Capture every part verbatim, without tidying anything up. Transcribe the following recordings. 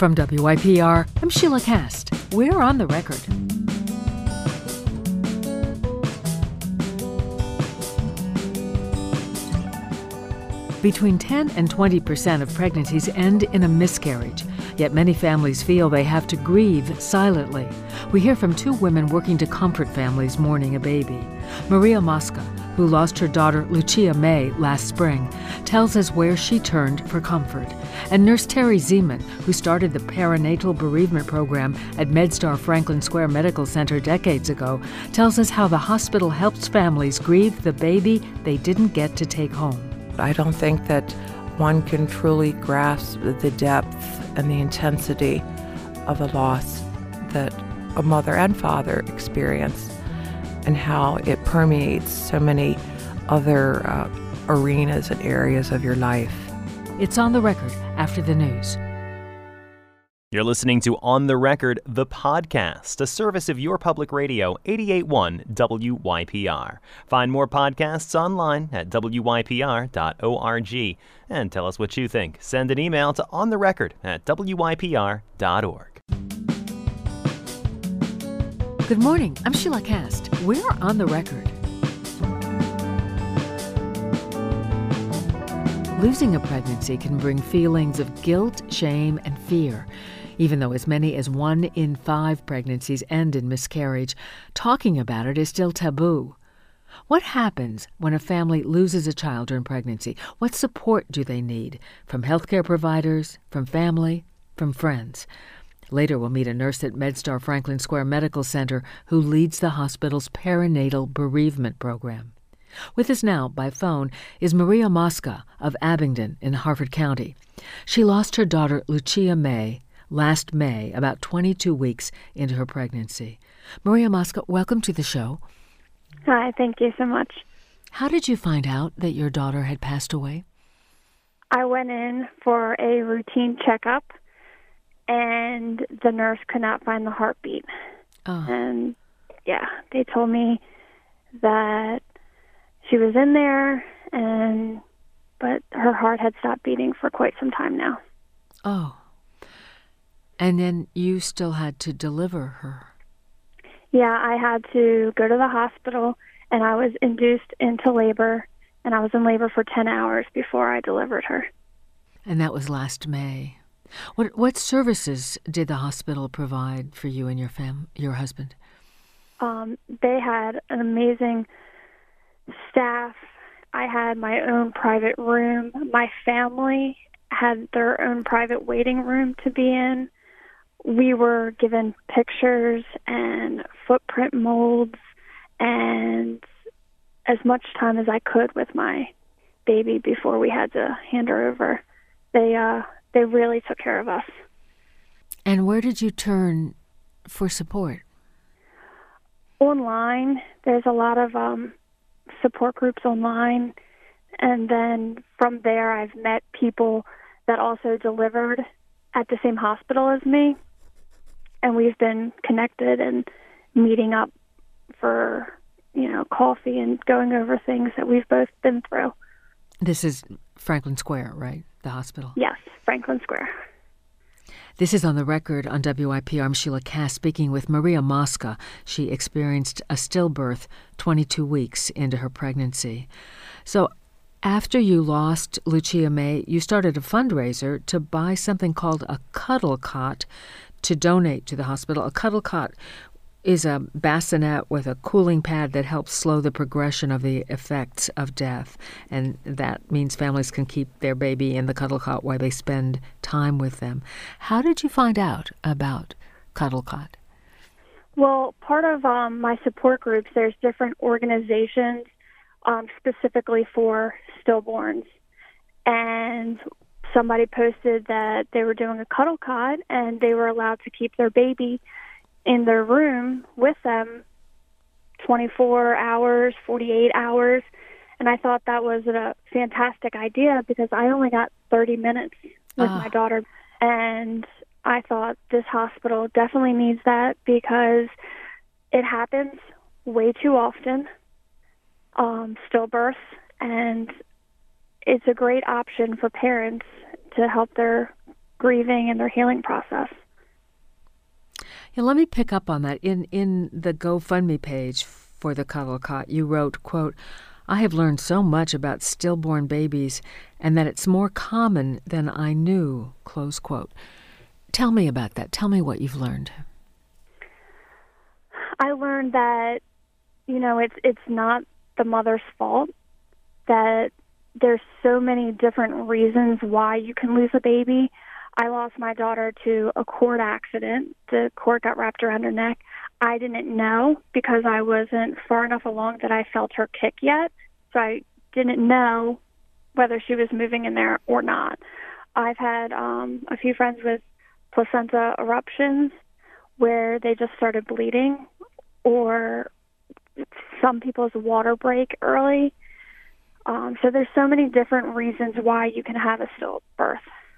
From W Y P R, I'm Sheila Cast. We're on the record. Between ten and twenty percent of pregnancies end in a miscarriage, yet many families feel they have to grieve silently. We hear from two women working to comfort families mourning a baby. Maria Mosca, who lost her daughter Lucia May last spring, tells us where she turned for comfort. And Nurse Terry Zeman, who started the perinatal bereavement program at MedStar Franklin Square Medical Center decades ago, tells us how the hospital helps families grieve the baby they didn't get to take home. I don't think that one can truly grasp the depth and the intensity of the loss that a mother and father experience and how it permeates so many other uh, arenas and areas of your life. It's On the Record after the news. You're listening to On the Record, the podcast, a service of your public radio, eighty-eight point one W Y P R. Find more podcasts online at W Y P R dot org. And tell us what you think. Send an email to ontherecord at W Y P R dot org. Good morning. I'm Sheila Cast. We're On the Record. Losing a pregnancy can bring feelings of guilt, shame, and fear. Even though as many as one in five pregnancies end in miscarriage, talking about it is still taboo. What happens when a family loses a child during pregnancy? What support do they need? From healthcare providers, from family, from friends? Later, we'll meet a nurse at MedStar Franklin Square Medical Center who leads the hospital's perinatal bereavement program. With us now by phone is Maria Mosca of Abingdon in Harford County. She lost her daughter Lucia May last May, about twenty-two weeks into her pregnancy. Maria Mosca, welcome to the show. Hi, thank you so much. How did you find out that your daughter had passed away? I went in for a routine checkup, and the nurse could not find the heartbeat. Oh. And, yeah, they told me that she was in there, and but her heart had stopped beating for quite some time now. Oh. And then you still had to deliver her. Yeah, I had to go to the hospital, and I was induced into labor, and I was in labor for ten hours before I delivered her. And that was last May. What what services did the hospital provide for you and your fam, your husband? Um, they had an amazing staff. I had my own private room. My family had their own private waiting room to be in. We were given pictures and footprint molds and as much time as I could with my baby before we had to hand her over. They uh, they really took care of us. And where did you turn for support? Online. There's a lot of um, support groups online. And then from there, I've met people that also delivered at the same hospital as me. And we've been connected and meeting up for, you know, coffee and going over things that we've both been through. This is Franklin Square, right? The hospital? Yes, Franklin Square. This is On the Record on W I P R. I'm Sheila Cast speaking with Maria Mosca. She experienced a stillbirth twenty-two weeks into her pregnancy. So after you lost Lucia May, you started a fundraiser to buy something called a cuddle cot to donate to the hospital. A cuddle cot is a bassinet with a cooling pad that helps slow the progression of the effects of death. And that means families can keep their baby in the cuddle cot while they spend time with them. How did you find out about cuddle cot? Well, part of um, my support groups, there's different organizations um, specifically for stillborns. And somebody posted that they were doing a cuddle cot and they were allowed to keep their baby in their room with them twenty-four hours, forty-eight hours. And I thought that was a fantastic idea because I only got thirty minutes with Ah. my daughter. And I thought this hospital definitely needs that because it happens way too often, um, stillbirths, and it's a great option for parents to help their grieving and their healing process. Yeah, let me pick up on that. In in the GoFundMe page for the Cuddle Cot, you wrote, quote, "I have learned so much about stillborn babies and that it's more common than I knew," close quote. Tell me about that. Tell me what you've learned. I learned that, you know, it's it's not the mother's fault, that there's so many different reasons why you can lose a baby. I lost my daughter to a cord accident. The cord got wrapped around her neck. I didn't know because I wasn't far enough along that I felt her kick yet. So I didn't know whether she was moving in there or not. I've had um, a few friends with placenta eruptions where they just started bleeding, or some people's water break early. Um, so there's so many different reasons why you can have a stillbirth.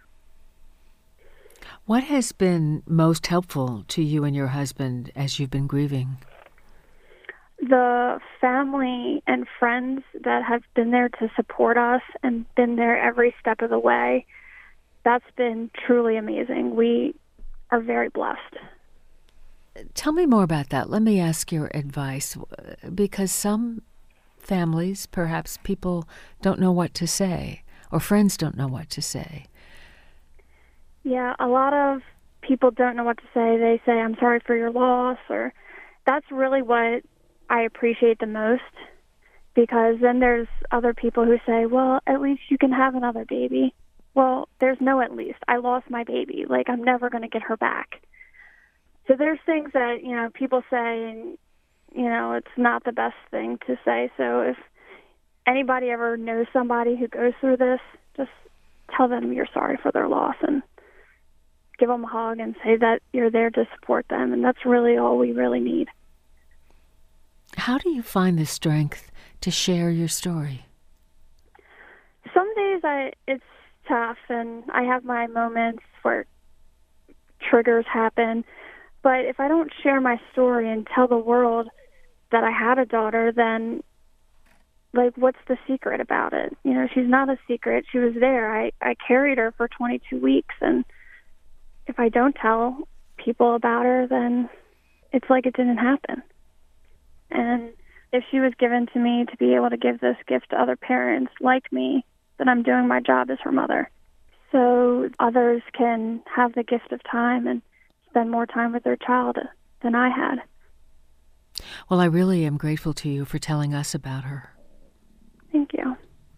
What has been most helpful to you and your husband as you've been grieving? The family and friends that have been there to support us and been there every step of the way, that's been truly amazing. We are very blessed. Tell me more about that. Let me ask your advice, because some families, perhaps people don't know what to say, or friends don't know what to say. Yeah, a lot of people don't know what to say. They say, "I'm sorry for your loss," or that's really what I appreciate the most, because then there's other people who say, "Well, at least you can have another baby." Well, there's no at least. I lost my baby. Like, I'm never going to get her back. So there's things that, you know, people say, and, you know, it's not the best thing to say. So if anybody ever knows somebody who goes through this, just tell them you're sorry for their loss and give them a hug and say that you're there to support them. And that's really all we really need. How do you find the strength to share your story? Some days I it's tough, and I have my moments where triggers happen. But if I don't share my story and tell the world that I had a daughter, then, like, what's the secret about it? You know, she's not a secret. She was there. I, I carried her for twenty-two weeks, and if I don't tell people about her, then it's like it didn't happen. And if she was given to me to be able to give this gift to other parents like me, then I'm doing my job as her mother. So others can have the gift of time and spend more time with their child than I had. Well, I really am grateful to you for telling us about her. Thank you.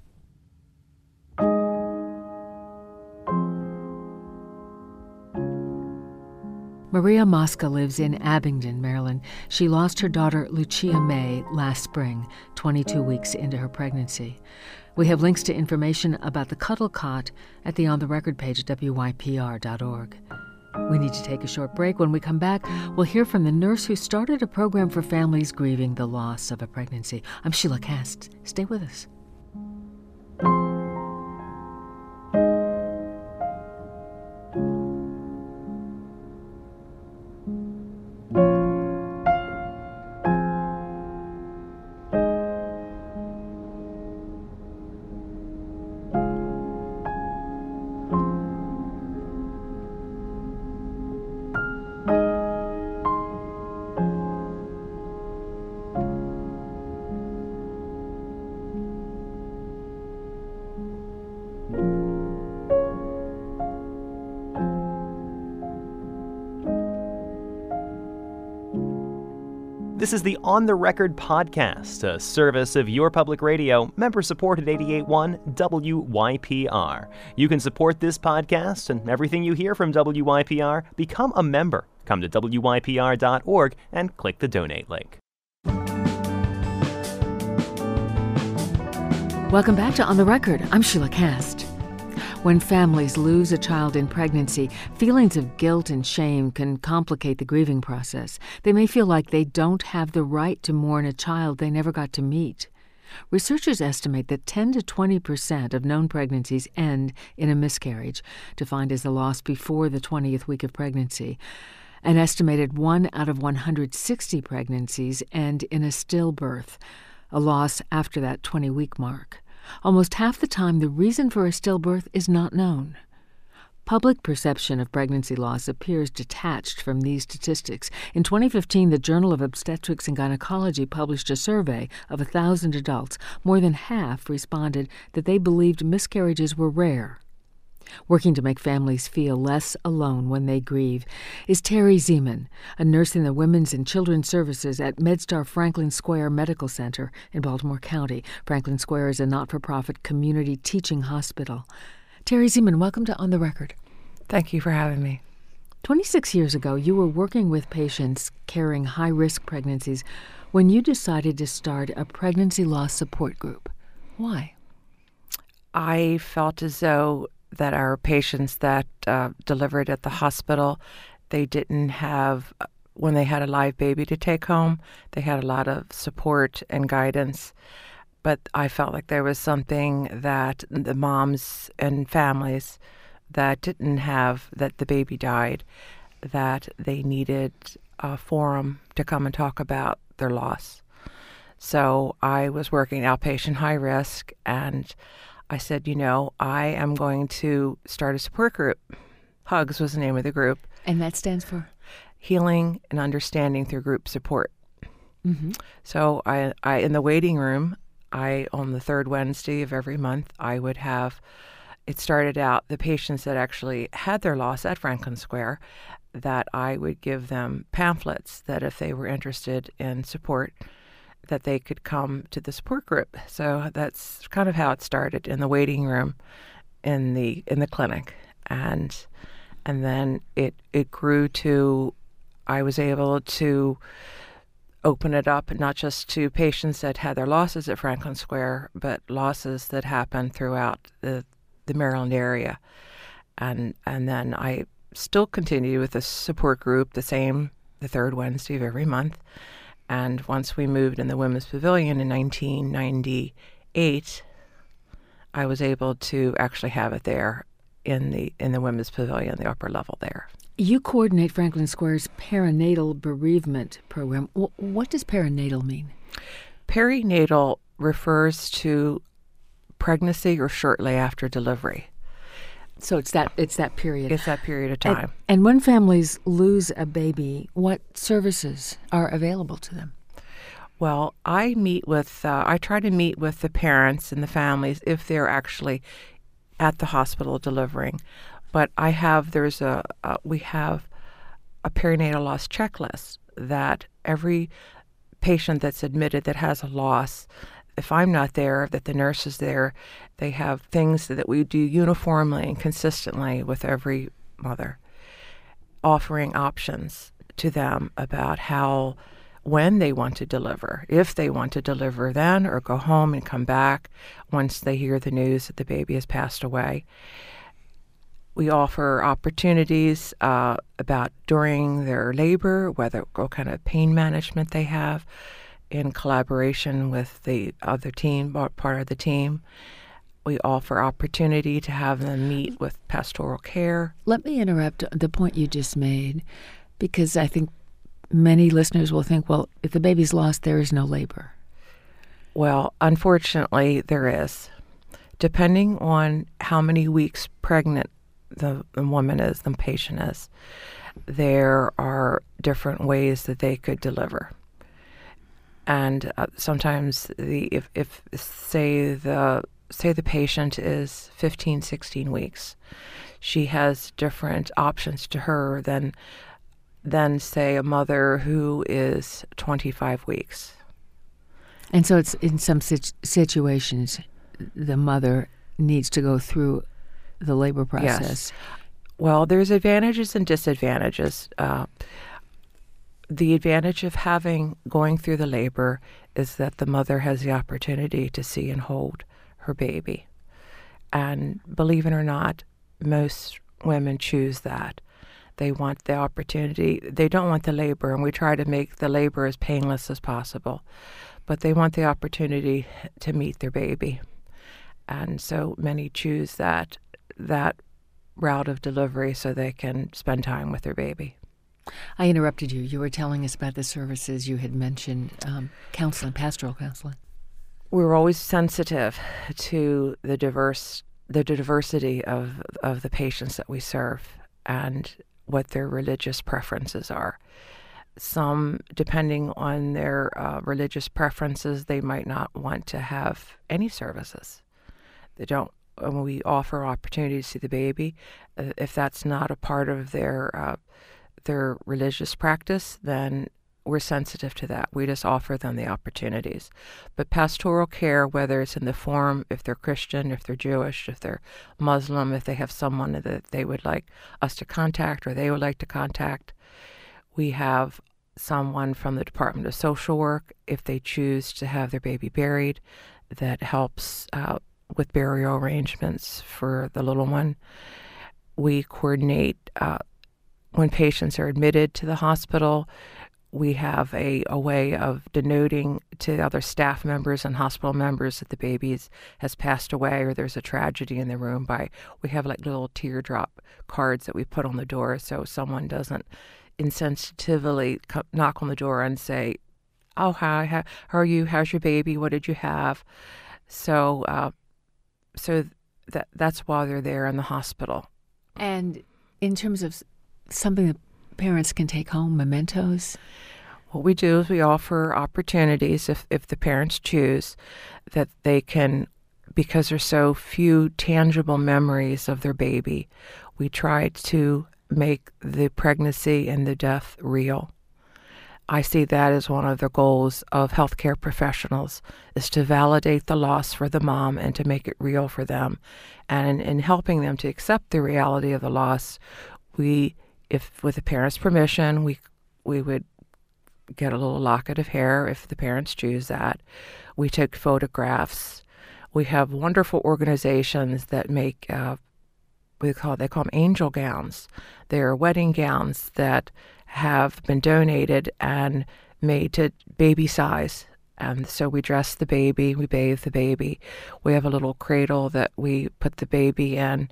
Maria Mosca lives in Abingdon, Maryland. She lost her daughter, Lucia May, last spring, twenty-two weeks into her pregnancy. We have links to information about the Cuddle Cot at the On the Record page at W Y P R dot org. We need to take a short break. When we come back, we'll hear from the nurse who started a program for families grieving the loss of a pregnancy. I'm Sheila Kast. Stay with us. This is the On the Record podcast, a service of your public radio, member-supported eighty-eight point one W Y P R. You can support this podcast and everything you hear from W Y P R. Become a member. Come to W Y P R dot org and click the donate link. Welcome back to On the Record. I'm Sheila Kast. When families lose a child in pregnancy, feelings of guilt and shame can complicate the grieving process. They may feel like they don't have the right to mourn a child they never got to meet. Researchers estimate that ten to twenty percent of known pregnancies end in a miscarriage, defined as the loss before the twentieth week of pregnancy. An estimated one out of one hundred sixty pregnancies end in a stillbirth, a loss after that twenty-week mark. Almost half the time, the reason for a stillbirth is not known. Public perception of pregnancy loss appears detached from these statistics. In twenty fifteen, the Journal of Obstetrics and Gynecology published a survey of one thousand adults. More than half responded that they believed miscarriages were rare. Working to make families feel less alone when they grieve is Terry Zeman, a nurse in the Women's and Children's Services at MedStar Franklin Square Medical Center in Baltimore County. Franklin Square is a not-for-profit community teaching hospital. Terry Zeman, welcome to On the Record. Thank you for having me. twenty-six years ago, you were working with patients carrying high-risk pregnancies when you decided to start a pregnancy loss support group. Why? I felt as though that our patients that uh, delivered at the hospital, they didn't have, when they had a live baby to take home, they had a lot of support and guidance. But I felt like there was something that the moms and families that didn't have, that the baby died, that they needed a forum to come and talk about their loss. So I was working outpatient high risk, and I said, you know, I am going to start a support group. HUGS was the name of the group. And that stands for? Healing and Understanding Through Group Support. Mm-hmm. So I, I, in the waiting room, I, on the third Wednesday of every month, I would have, it started out the patients that actually had their loss at Franklin Square, that I would give them pamphlets that if they were interested in support, that they could come to the support group. So that's kind of how it started, in the waiting room in the in the clinic. And and then it it grew to, I was able to open it up not just to patients that had their losses at Franklin Square, but losses that happened throughout the, the Maryland area. And and then I still continue with the support group, the same, the third Wednesday of every month. And once we moved in the Women's Pavilion in nineteen ninety-eight, I was able to actually have it there in the in the Women's Pavilion, the upper level there. You coordinate Franklin Square's perinatal bereavement program. W- what does perinatal mean? Perinatal refers to pregnancy or shortly after delivery. So it's that it's that period. It's that period of time. And, and when families lose a baby, what services are available to them? Well, I meet with, uh, I try to meet with the parents and the families if they're actually at the hospital delivering. But I have, there's a, uh, we have a perinatal loss checklist that every patient that's admitted that has a loss, if I'm not there, that the nurse is there, they have things that we do uniformly and consistently with every mother, offering options to them about how, when they want to deliver, if they want to deliver then or go home and come back once they hear the news that the baby has passed away. We offer opportunities uh, about during their labor, whether what kind of pain management they have, in collaboration with the other team, part of the team. We offer opportunity to have them meet with pastoral care. Let me interrupt the point you just made, because I think many listeners will think, well, if the baby's lost, there is no labor. Well, unfortunately, there is. Depending on how many weeks pregnant the, the woman is, the patient is, there are different ways that they could deliver. And uh, sometimes the if, if say the say the patient is fifteen, sixteen weeks, she has different options to her than than say a mother who is twenty-five weeks. And so it's in some situ- situations the mother needs to go through the labor process. Yes. Well, there's advantages and disadvantages. Uh, The advantage of having, going through the labor is that the mother has the opportunity to see and hold her baby. And believe it or not, most women choose that. They want the opportunity. They don't want the labor, and we try to make the labor as painless as possible. But they want the opportunity to meet their baby. And so many choose that that route of delivery so they can spend time with their baby. I interrupted you. You were telling us about the services you had mentioned, um, counseling, pastoral counseling. We were always sensitive to the diverse the diversity of of the patients that we serve and what their religious preferences are. Some, depending on their uh, religious preferences, they might not want to have any services. They don't. When we offer opportunity to see the baby, uh, if that's not a part of their uh, their religious practice, then we're sensitive to that. We just offer them the opportunities. But pastoral care, whether it's in the form, if they're Christian, if they're Jewish, if they're Muslim, if they have someone that they would like us to contact or they would like to contact, we have someone from the Department of Social Work, if they choose to have their baby buried, that helps uh, with burial arrangements for the little one. We coordinate uh, when patients are admitted to the hospital. We have a, a way of denoting to other staff members and hospital members that the baby has passed away or there's a tragedy in the room. By we have like little teardrop cards that we put on the door so someone doesn't insensitively co- knock on the door and say, "Oh, hi, how, how are you? How's your baby? What did you have?" So, uh, so that that's why they're there in the hospital. And in terms of something that parents can take home, mementos? What we do is we offer opportunities, if, if the parents choose, that they can, because there's so few tangible memories of their baby, we try to make the pregnancy and the death real. I see that as one of the goals of healthcare professionals, is to validate the loss for the mom and to make it real for them. And in, in helping them to accept the reality of the loss, we If with the parents' permission, we we would get a little locket of hair if the parents choose that. We take photographs. We have wonderful organizations that make uh, we call they call them angel gowns. They are wedding gowns that have been donated and made to baby size. And so we dress the baby, we bathe the baby. We have a little cradle that we put the baby in.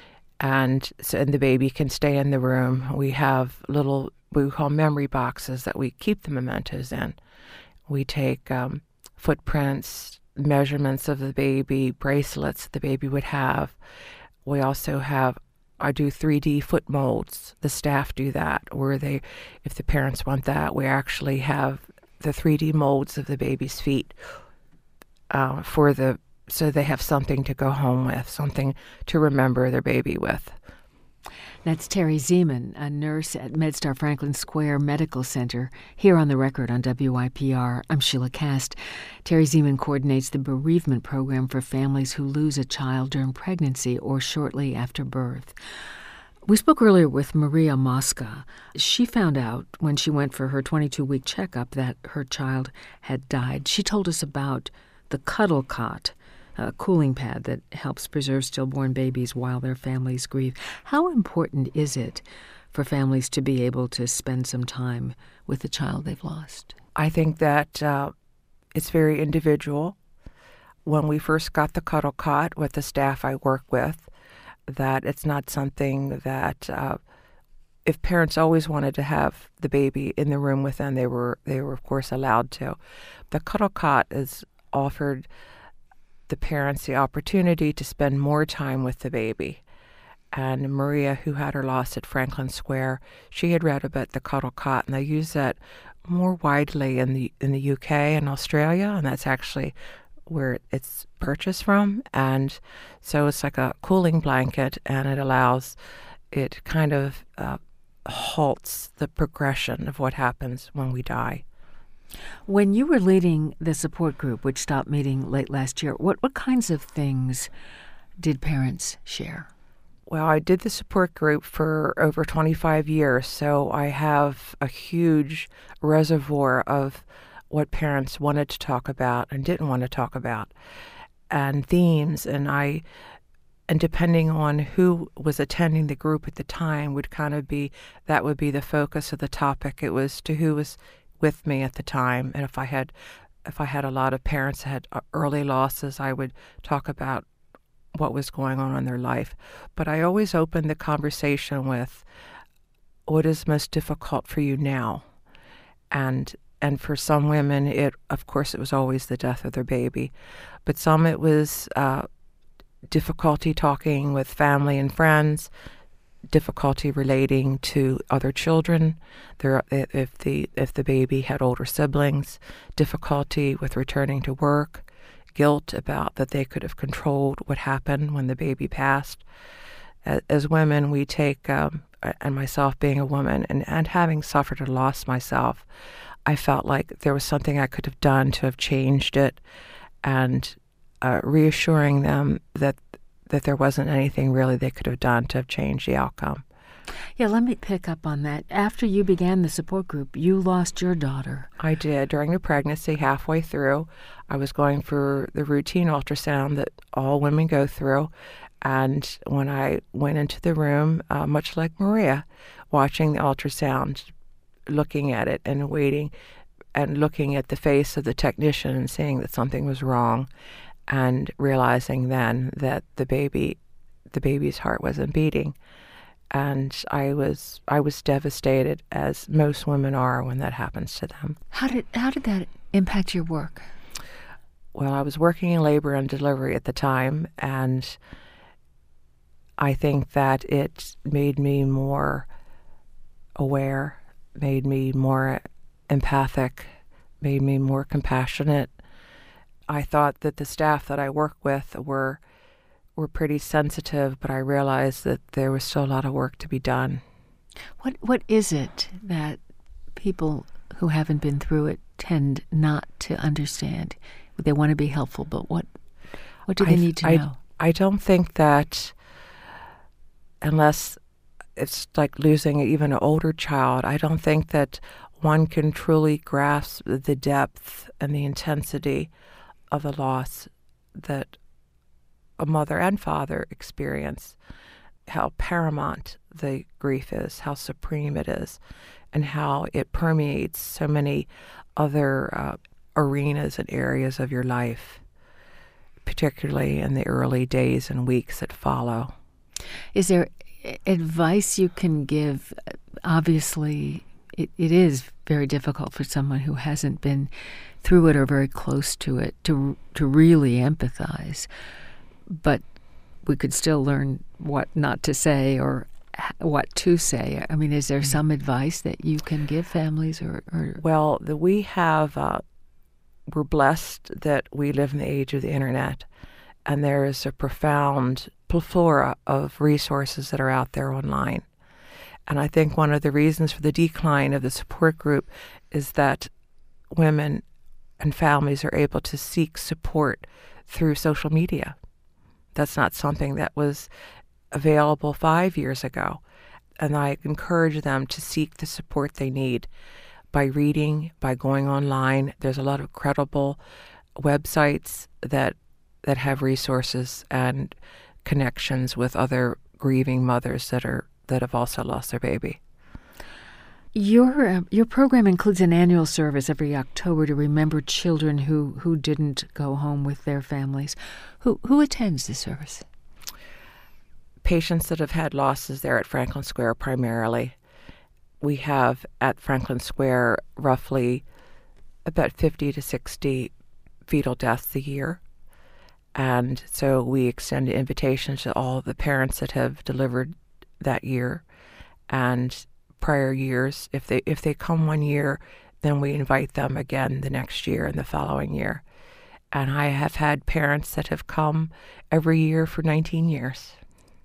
And so and the baby can stay in the room. We have little, we call memory boxes that we keep the mementos in. We take um, footprints, measurements of the baby, bracelets the baby would have. We also have, I do three D foot molds. The staff do that, where they, if the parents want that, we actually have the three D molds of the baby's feet uh, for the so they have something to go home with, something to remember their baby with. That's Terry Zeman, a nurse at MedStar Franklin Square Medical Center, here on the record on W I P R. I'm Sheila Kast. Terry Zeman coordinates the bereavement program for families who lose a child during pregnancy or shortly after birth. We spoke earlier with Maria Mosca. She found out when she went for her twenty-two-week checkup that her child had died. She told us about the Cuddle Cot, a cooling pad that helps preserve stillborn babies while their families grieve. How important is it for families to be able to spend some time with the child they've lost? I think that uh, it's very individual. When we first got the Cuddle Cot with the staff I work with, that it's not something that uh, if parents always wanted to have the baby in the room with them, they were, they were of course allowed to. The Cuddle Cot is offered the parents the opportunity to spend more time with the baby. And Maria, who had her loss at Franklin Square, she had read about the Cuddle Cot, and they use that more widely in the in the U K and Australia, and that's actually where it's purchased from. And so it's like a cooling blanket, and it allows, it kind of uh, halts the progression of what happens when we die. When you were leading the support group, which stopped meeting late last year, what, what kinds of things did parents share? Well, I did the support group for over twenty-five years, so I have a huge reservoir of what parents wanted to talk about and didn't want to talk about, and themes. And I, and depending on who was attending the group at the time, would kind of be, that would be the focus of the topic. It was to who was with me at the time, and if I had, if I had a lot of parents that had early losses, I would talk about what was going on in their life. But I always opened the conversation with, what is most difficult for you now? And and for some women, it of course it was always the death of their baby, but some it was uh, difficulty talking with family and friends, difficulty relating to other children, there, if the if the baby had older siblings, difficulty with returning to work, guilt about that they could have controlled what happened when the baby passed. As women, we take, um, and myself being a woman, and, and having suffered a loss myself, I felt like there was something I could have done to have changed it, and uh, reassuring them that that there wasn't anything really they could have done to have changed the outcome. Yeah, let me pick up on that. After you began the support group, you lost your daughter. I did. During the pregnancy, halfway through, I was going for the routine ultrasound that all women go through. And when I went into the room, uh, much like Maria, watching the ultrasound, looking at it and waiting and looking at the face of the technician and seeing that something was wrong, and realizing then that the baby, the baby's heart wasn't beating. And I was I was devastated, as most women are when that happens to them. How did how did that impact your work? Well, I was working in labor and delivery at the time, and I think that it made me more aware, made me more empathic, made me more compassionate. I thought that the staff that I work with were were pretty sensitive, but I realized that there was still a lot of work to be done. What what is it that people who haven't been through it tend not to understand? They want to be helpful, but what what do they I, need to I, know? I don't think that, unless it's like losing even an older child, I don't think that one can truly grasp the depth and the intensity of the loss that a mother and father experience, how paramount the grief is, how supreme it is, and how it permeates so many other uh, arenas and areas of your life, particularly in the early days and weeks that follow. Is there advice you can give? Obviously, it, it is very difficult for someone who hasn't been through it or very close to it to to really empathize. But we could still learn what not to say or what to say. I mean, is there some advice that you can give families? Or, or? Well, the, we have, uh, we're blessed that we live in the age of the internet, and there is a profound plethora of resources that are out there online. And I think one of the reasons for the decline of the support group is that women and families are able to seek support through social media. That's not something that was available five years ago. And I encourage them to seek the support they need by reading, by going online. There's a lot of credible websites that that have resources and connections with other grieving mothers that are that have also lost their baby. Your uh, your program includes an annual service every October to remember children who, who didn't go home with their families. Who who attends the service? Patients that have had losses there at Franklin Square primarily. We have at Franklin Square roughly about fifty to sixty fetal deaths a year. And so we extend invitations to all the parents that have delivered that year. And prior years, if they if they come one year, then we invite them again the next year and the following year. And I have had parents that have come every year for nineteen years.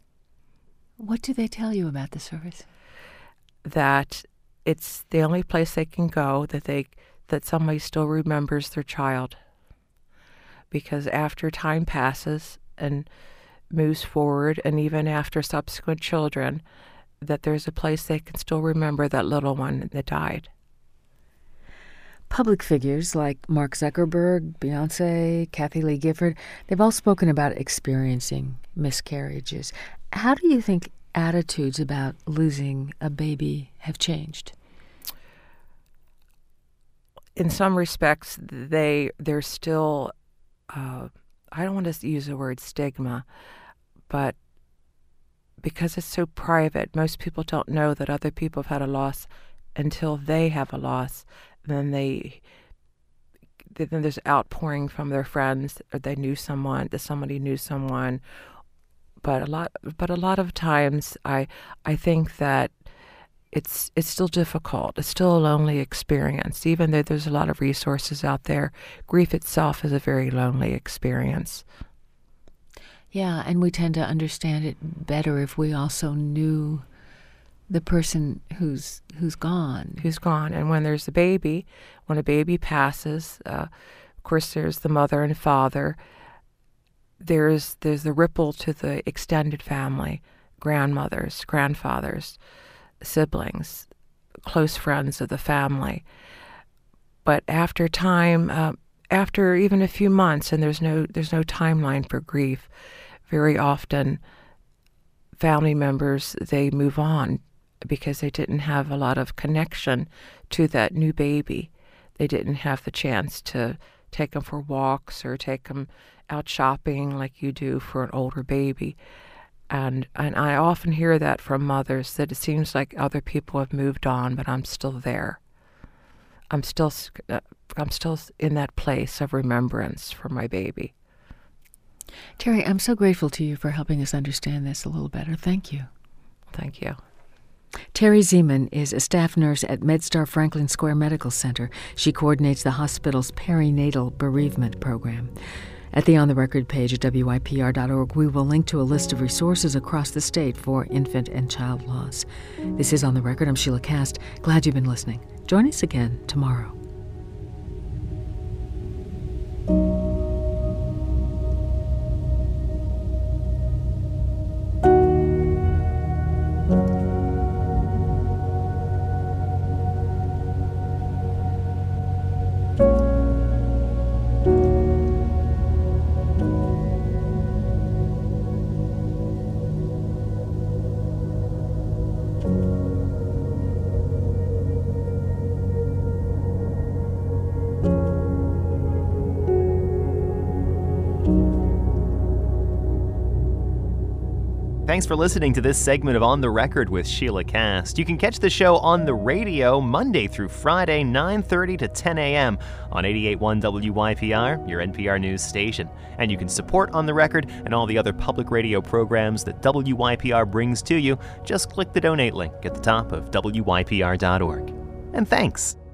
What do they tell you about the service? That it's the only place they can go that they that somebody still remembers their child. Because after time passes and moves forward, and even after subsequent children, that there's a place they can still remember that little one that died. Public figures like Mark Zuckerberg, Beyonce, Kathy Lee Gifford, they've all spoken about experiencing miscarriages. How do you think attitudes about losing a baby have changed? In some respects, they, they're still, uh, I don't want to use the word stigma, but because it's so private, most people don't know that other people have had a loss until they have a loss. Then they then there's outpouring from their friends, or they knew someone, that somebody knew someone. But a lot, but a lot of times, I I think that it's it's still difficult. It's still a lonely experience, even though there's a lot of resources out there. Grief itself is a very lonely experience. Yeah, and we tend to understand it better if we also knew the person who's who's gone. Who's gone. And when there's a baby, when a baby passes, uh, of course there's the mother and father. There's there's the ripple to the extended family, grandmothers, grandfathers, siblings, close friends of the family. But after time, uh, after even a few months, and there's no there's no timeline for grief, very often family members, they move on because they didn't have a lot of connection to that new baby. They didn't have the chance to take them for walks or take them out shopping like you do for an older baby. And and I often hear that from mothers, that it seems like other people have moved on, but I'm still there. I'm still uh, I'm still in that place of remembrance for my baby. Terry, I'm so grateful to you for helping us understand this a little better. Thank you. Thank you. Terry Zeman is a staff nurse at MedStar Franklin Square Medical Center. She coordinates the hospital's perinatal bereavement program. At the On the Record page at W Y P R dot org, we will link to a list of resources across the state for infant and child loss. This is On the Record. I'm Sheila Cast. Glad you've been listening. Join us again tomorrow. Thanks for listening to this segment of On the Record with Sheila Cast. You can catch the show on the radio Monday through Friday, nine thirty to ten a.m. on eighty-eight point one W Y P R, your N P R news station. And you can support On the Record and all the other public radio programs that W Y P R brings to you. Just click the donate link at the top of W Y P R dot org. And thanks.